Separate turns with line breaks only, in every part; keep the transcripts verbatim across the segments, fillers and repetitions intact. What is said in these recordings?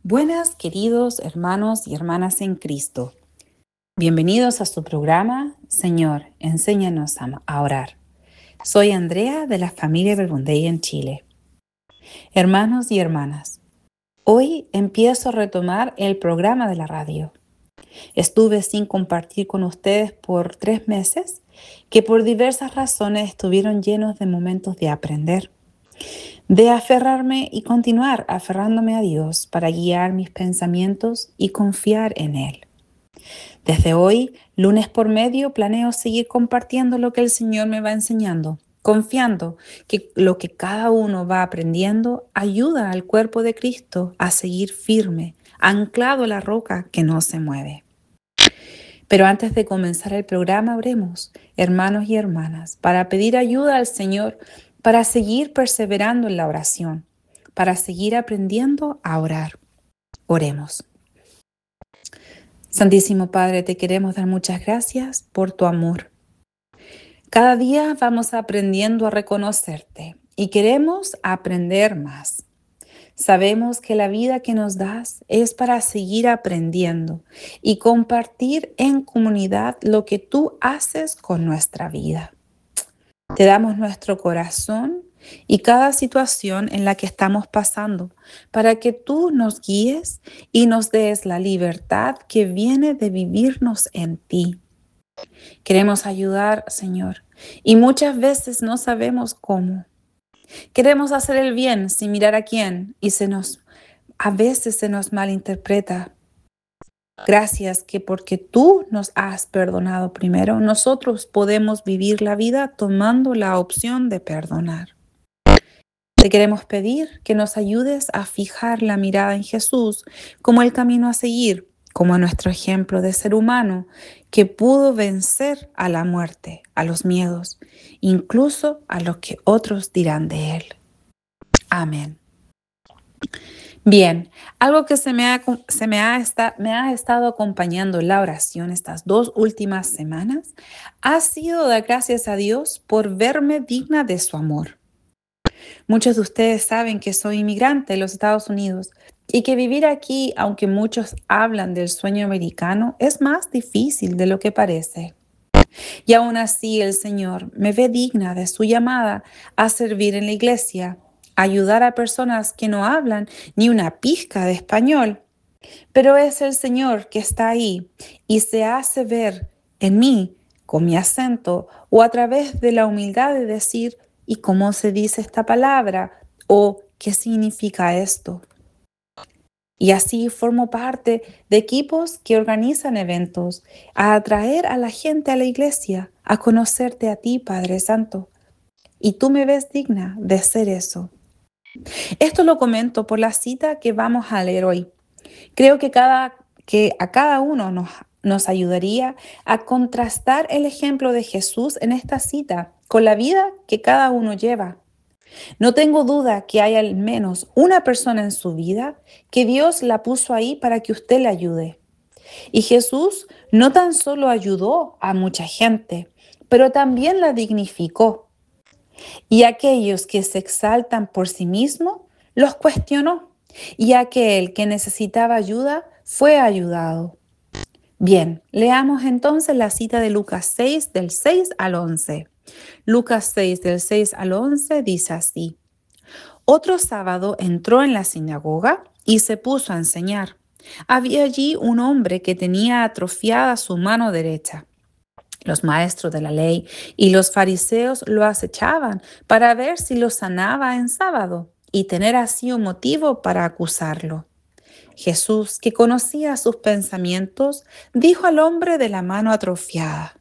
Buenas, queridos hermanos y hermanas en Cristo. Bienvenidos a su programa, Señor, enséñanos a a orar. Soy Andrea de la familia Verbundey en Chile. Hermanos y hermanas, hoy empiezo a retomar el programa de la radio. Estuve sin compartir con ustedes por tres meses que por diversas razones estuvieron llenos de momentos de aprender, de aferrarme y continuar aferrándome a Dios para guiar mis pensamientos y confiar en Él. Desde hoy, lunes por medio, planeo seguir compartiendo lo que el Señor me va enseñando, confiando que lo que cada uno va aprendiendo ayuda al cuerpo de Cristo a seguir firme, anclado a la roca que no se mueve. Pero antes de comenzar el programa, oremos, hermanos y hermanas, para pedir ayuda al Señor, para seguir perseverando en la oración, para seguir aprendiendo a orar. Oremos. Santísimo Padre, te queremos dar muchas gracias por tu amor. Cada día vamos aprendiendo a reconocerte y queremos aprender más. Sabemos que la vida que nos das es para seguir aprendiendo y compartir en comunidad lo que tú haces con nuestra vida. Te damos nuestro corazón y cada situación en la que estamos pasando para que tú nos guíes y nos des la libertad que viene de vivirnos en ti. Queremos ayudar, Señor, y muchas veces no sabemos cómo. Queremos hacer el bien sin mirar a quién y se nos, a veces se nos malinterpreta. Gracias que porque tú nos has perdonado primero, nosotros podemos vivir la vida tomando la opción de perdonar. Te queremos pedir que nos ayudes a fijar la mirada en Jesús como el camino a seguir, como nuestro ejemplo de ser humano que pudo vencer a la muerte, a los miedos, incluso a lo que otros dirán de él. Amén. Bien, algo que se me ha, se me ha, esta, me ha estado acompañando en la oración estas dos últimas semanas ha sido dar gracias a Dios por verme digna de su amor. Muchos de ustedes saben que soy inmigrante en los Estados Unidos y que vivir aquí, aunque muchos hablan del sueño americano, es más difícil de lo que parece. Y aún así el Señor me ve digna de su llamada a servir en la iglesia, a ayudar a personas que no hablan ni una pizca de español. Pero es el Señor que está ahí y se hace ver en mí con mi acento o a través de la humildad de decir, ¿y cómo se dice esta palabra? ¿O qué significa esto? Y así formo parte de equipos que organizan eventos, a atraer a la gente a la iglesia, a conocerte a ti, Padre Santo. Y tú me ves digna de ser eso. Esto lo comento por la cita que vamos a leer hoy. Creo que, cada, que a cada uno nos, nos ayudaría a contrastar el ejemplo de Jesús en esta cita con la vida que cada uno lleva. No tengo duda que hay al menos una persona en su vida que Dios la puso ahí para que usted le ayude. Y Jesús no tan solo ayudó a mucha gente, pero también la dignificó. Y aquellos que se exaltan por sí mismos, los cuestionó. Y aquel que necesitaba ayuda fue ayudado. Bien, leamos entonces la cita de Lucas seis, del seis al once. Lucas seis, del seis al once, dice así. Otro sábado entró en la sinagoga y se puso a enseñar. Había allí un hombre que tenía atrofiada su mano derecha. Los maestros de la ley y los fariseos lo acechaban para ver si lo sanaba en sábado y tener así un motivo para acusarlo. Jesús, que conocía sus pensamientos, dijo al hombre de la mano atrofiada: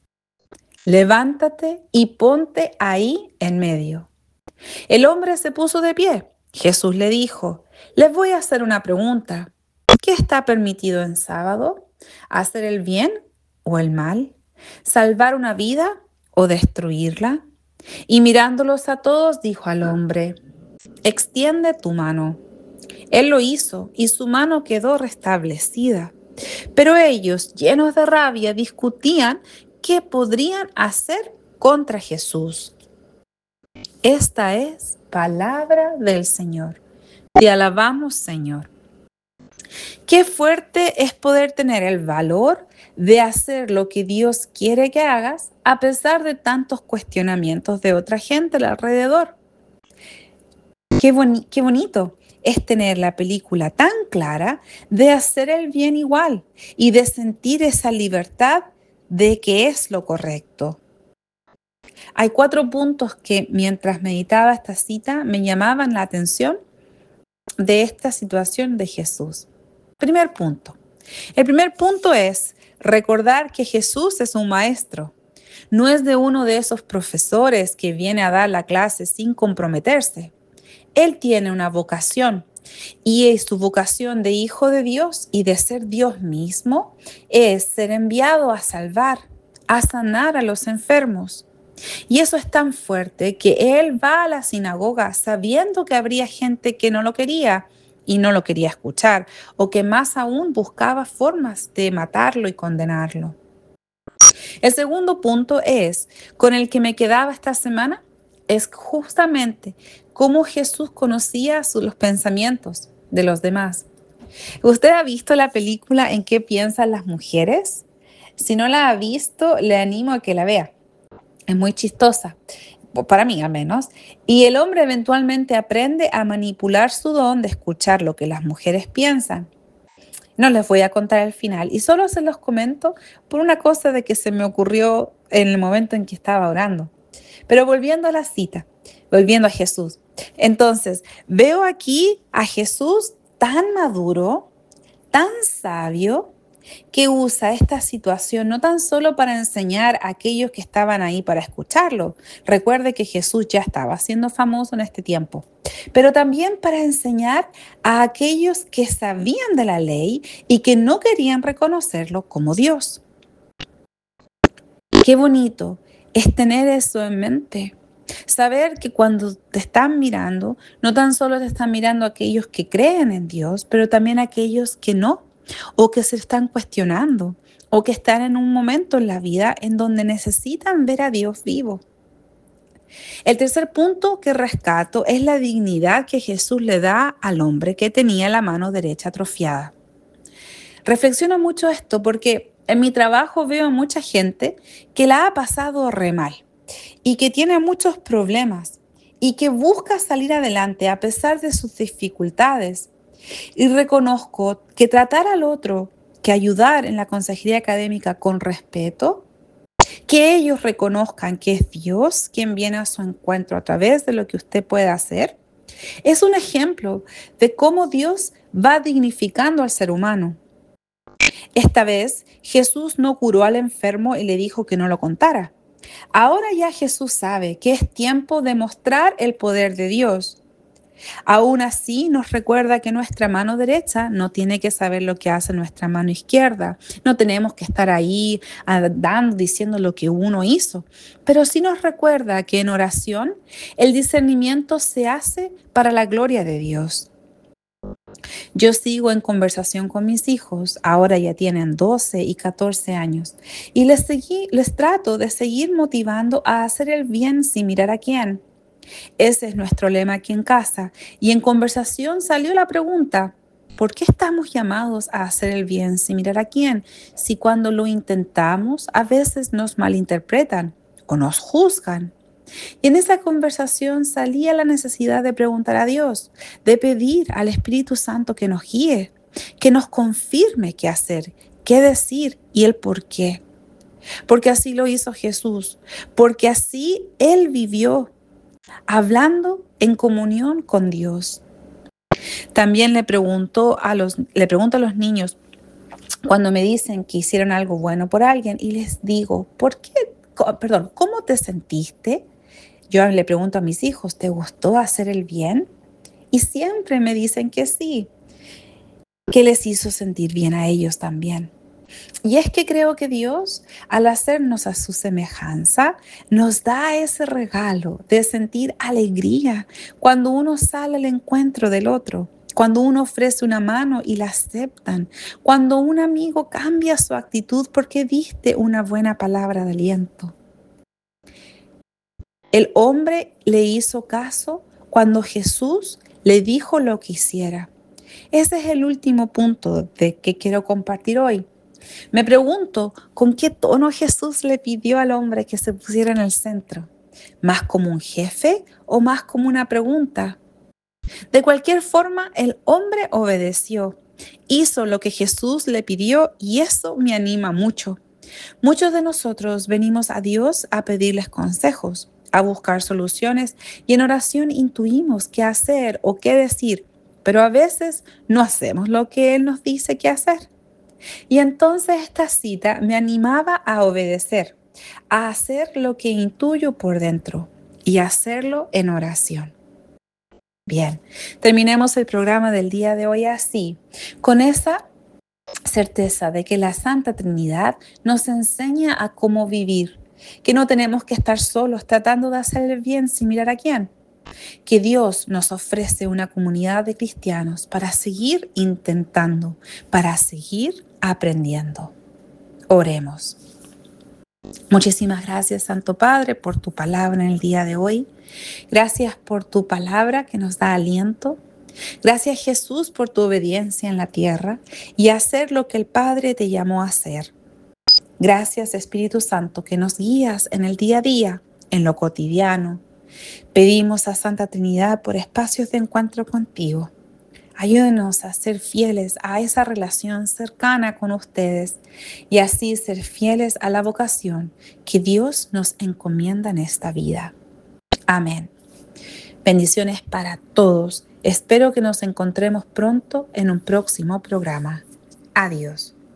levántate y ponte ahí en medio. El hombre se puso de pie. Jesús le dijo: les voy a hacer una pregunta. ¿Qué está permitido en sábado? ¿Hacer el bien o el mal? ¿Salvar una vida o destruirla? Y mirándolos a todos, dijo al hombre: extiende tu mano. Él lo hizo y su mano quedó restablecida. Pero ellos, llenos de rabia, discutían qué podrían hacer contra Jesús. Esta es palabra del Señor. Te alabamos, Señor. Qué fuerte es poder tener el valor de hacer lo que Dios quiere que hagas a pesar de tantos cuestionamientos de otra gente alrededor. Qué, boni- qué bonito es tener la película tan clara de hacer el bien igual y de sentir esa libertad de que es lo correcto. Hay cuatro puntos que mientras meditaba esta cita me llamaban la atención de esta situación de Jesús. Primer punto. El primer punto es recordar que Jesús es un maestro. No es de uno de esos profesores que viene a dar la clase sin comprometerse. Él tiene una vocación y su vocación de hijo de Dios y de ser Dios mismo es ser enviado a salvar, a sanar a los enfermos. Y eso es tan fuerte que él va a la sinagoga sabiendo que habría gente que no lo quería y no lo quería escuchar, o que más aún buscaba formas de matarlo y condenarlo. El segundo punto es, con el que me quedaba esta semana, es justamente cómo Jesús conocía su- los pensamientos de los demás. ¿Usted ha visto la película En qué piensan las mujeres? Si no la ha visto, le animo a que la vea. Es muy chistosa, o para mí al menos. Y el hombre eventualmente aprende a manipular su don de escuchar lo que las mujeres piensan. No les voy a contar el final y solo se los comento por una cosa de que se me ocurrió en el momento en que estaba orando. Pero volviendo a la cita, volviendo a Jesús. Entonces, veo aquí a Jesús tan maduro, tan sabio, que usa esta situación no tan solo para enseñar a aquellos que estaban ahí para escucharlo. Recuerde que Jesús ya estaba siendo famoso en este tiempo, pero también para enseñar a aquellos que sabían de la ley y que no querían reconocerlo como Dios. Qué bonito es tener eso en mente. Saber que cuando te están mirando, no tan solo te están mirando aquellos que creen en Dios, pero también aquellos que no, o que se están cuestionando, o que están en un momento en la vida en donde necesitan ver a Dios vivo. El tercer punto que rescato es la dignidad que Jesús le da al hombre que tenía la mano derecha atrofiada. Reflexiono mucho esto porque en mi trabajo veo a mucha gente que la ha pasado re mal y que tiene muchos problemas y que busca salir adelante a pesar de sus dificultades. Y reconozco que tratar al otro, que ayudar en la consejería académica con respeto, que ellos reconozcan que es Dios quien viene a su encuentro a través de lo que usted puede hacer, es un ejemplo de cómo Dios va dignificando al ser humano. Esta vez Jesús no curó al enfermo y le dijo que no lo contara. Ahora ya Jesús sabe que es tiempo de mostrar el poder de Dios. Aún así, nos recuerda que nuestra mano derecha no tiene que saber lo que hace nuestra mano izquierda. No tenemos que estar ahí dando, diciendo lo que uno hizo. Pero sí nos recuerda que en oración el discernimiento se hace para la gloria de Dios. Yo sigo en conversación con mis hijos, ahora ya tienen doce y catorce años, y les, seguí, les trato de seguir motivando a hacer el bien sin mirar a quién. Ese es nuestro lema aquí en casa. Y en conversación salió la pregunta, ¿por qué estamos llamados a hacer el bien sin mirar a quién? Si cuando lo intentamos a veces nos malinterpretan o nos juzgan. Y en esa conversación salía la necesidad de preguntar a Dios, de pedir al Espíritu Santo que nos guíe, que nos confirme qué hacer, qué decir y el por qué. Porque así lo hizo Jesús, porque así Él vivió, hablando en comunión con Dios. También le pregunto a los, le pregunto a los niños cuando me dicen que hicieron algo bueno por alguien y les digo, ¿por qué? Perdón, ¿cómo te sentiste? Yo le pregunto a mis hijos, ¿te gustó hacer el bien? Y siempre me dicen que sí, que les hizo sentir bien a ellos también. Y es que creo que Dios, al hacernos a su semejanza, nos da ese regalo de sentir alegría cuando uno sale al encuentro del otro, cuando uno ofrece una mano y la aceptan, cuando un amigo cambia su actitud porque diste una buena palabra de aliento. El hombre le hizo caso cuando Jesús le dijo lo que hiciera. Ese es el último punto de que quiero compartir hoy. Me pregunto, ¿con qué tono Jesús le pidió al hombre que se pusiera en el centro? ¿Más como un jefe o más como una pregunta? De cualquier forma, el hombre obedeció, hizo lo que Jesús le pidió y eso me anima mucho. Muchos de nosotros venimos a Dios a pedirles consejos, a buscar soluciones y en oración intuimos qué hacer o qué decir, pero a veces no hacemos lo que Él nos dice qué hacer. Y entonces esta cita me animaba a obedecer, a hacer lo que intuyo por dentro y hacerlo en oración. Bien, terminemos el programa del día de hoy así, con esa certeza de que la Santa Trinidad nos enseña a cómo vivir, que no tenemos que estar solos tratando de hacer el bien sin mirar a quién, que Dios nos ofrece una comunidad de cristianos para seguir intentando, para seguir aprendiendo. Oremos. Muchísimas gracias, Santo Padre, por tu palabra en el día de hoy. Gracias por tu palabra que nos da aliento. Gracias, Jesús, por tu obediencia en la tierra y hacer lo que el Padre te llamó a hacer. Gracias, Espíritu Santo, que nos guías en el día a día, en lo cotidiano. Pedimos a Santa Trinidad por espacios de encuentro contigo. Ayúdenos a ser fieles a esa relación cercana con ustedes y así ser fieles a la vocación que Dios nos encomienda en esta vida. Amén. Bendiciones para todos. Espero que nos encontremos pronto en un próximo programa. Adiós.